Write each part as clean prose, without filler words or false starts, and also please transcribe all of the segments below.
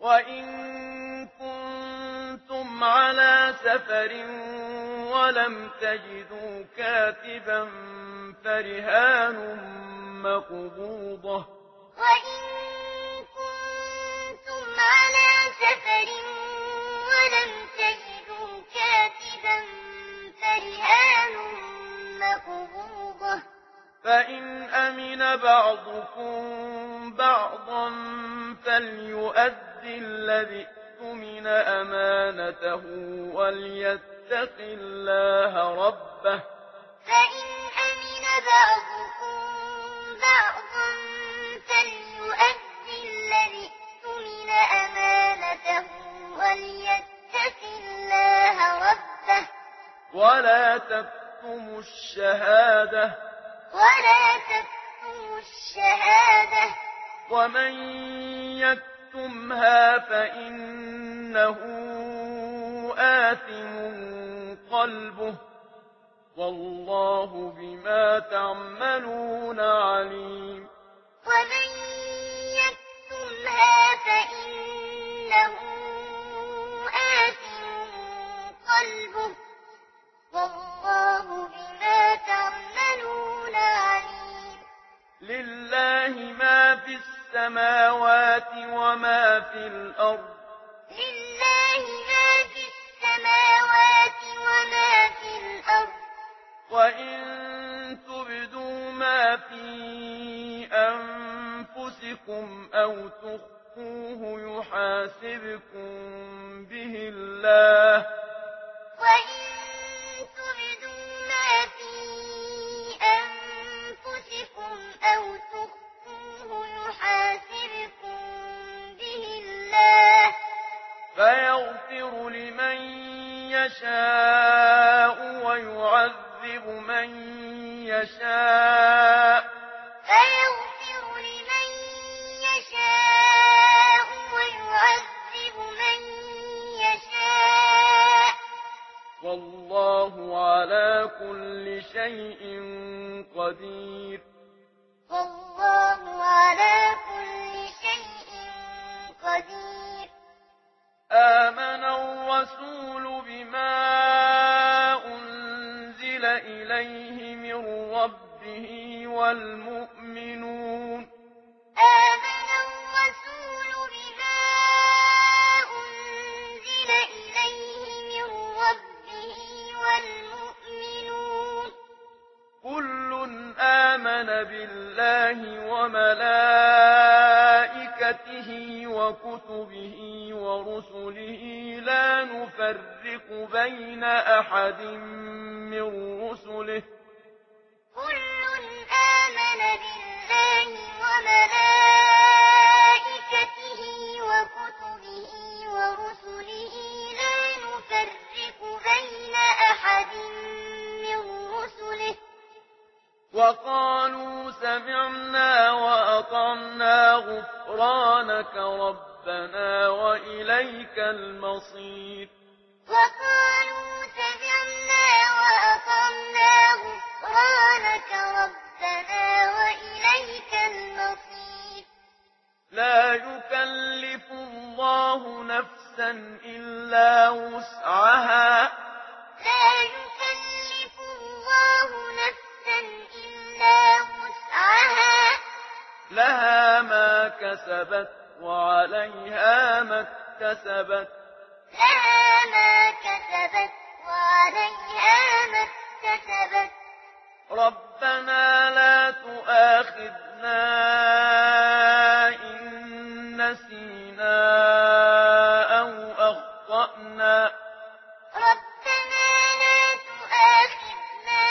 وإن كنتم على سفر ولم تجدوا كاتبا فرهان مقبوضة وإن كنتم على سفر ولم تجدوا كاتبا فرهان مقبوضة فإن أمن بعضكم بعضا فليؤدي الذي اؤتمن أمانته وليتق الله ربه فإن أمن بعضكم بعضا فليؤدي الذي اؤتمن أمانته وليتق الله ربه ولا تكتموا الشهادة ومن يكتمها فإنه آثم قلبه والله بما تعملون عليم ومن يكتمها فإنه آثم قلبه والله بما تعملون عليم لله ما في السماوات وما في الأرض لله ما في السماوات وما في الأرض وإن تبدوا ما في أنفسكم أو تخفوه يحاسبكم به الله وإن تبدوا ما في أنفسكم أو تخفوه يحاسبكم به الله فيغفر لمن يشاء ويعذب من يشاء فيغفر لمن يشاء ويعذب من يشاء والله على كل شيء قدير والله على كل شيء قدير آمن الرسول بما أنزل إليه من ربه والمؤمنون آمن الرسول بما أنزل إليه من ربه والمؤمنون كل آمن بالله وملائكته وكتبه ورسله لا نفرق بين أحد من رسله كل آمن بالله وملائكته وكتبه ورسله لا نفرق بين أحد من رسله وقالوا سمعنا وأطعنا غفرانك ربنا وإليك المصير وقالوا سمعنا وأطعنا غفرانك ربنا وإليك المصير لا يكلف الله نفسا إلا وسعها لا يكلف الله نفسا إلا وسعها لها ما كسبت وعليها ما اكتسبت لها ما كسبت وعليها ما اكتسبت ربنا لا تؤاخذنا إن نسينا أو أخطأنا ربنا لا تؤاخذنا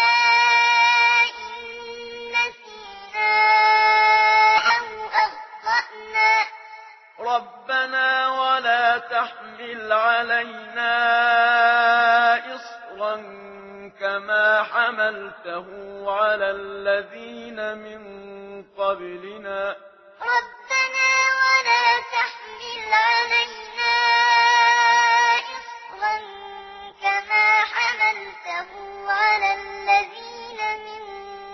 إن نسينا أو أخطأنا ربنا ولا تحمل علينا إصرا كما حملته على الذين من قبلنا ربنا ولا تحمل علينا إصرا كما حملته على الذين من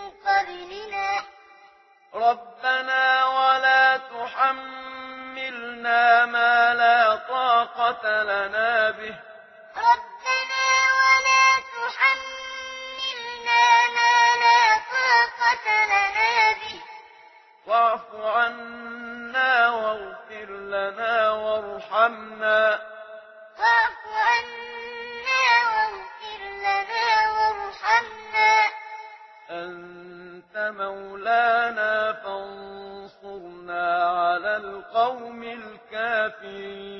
قبلنا ربنا ولا تحملنا تحملنا ما لا طاقة لنا به ربنا ولا تحملنا ما لا طاقة لنا به واعف عنا واغفر لنا وارحمنا واعف عنا واغفر لنا وارحمنا أنت مولانا فانصرنا على القوم الكافرين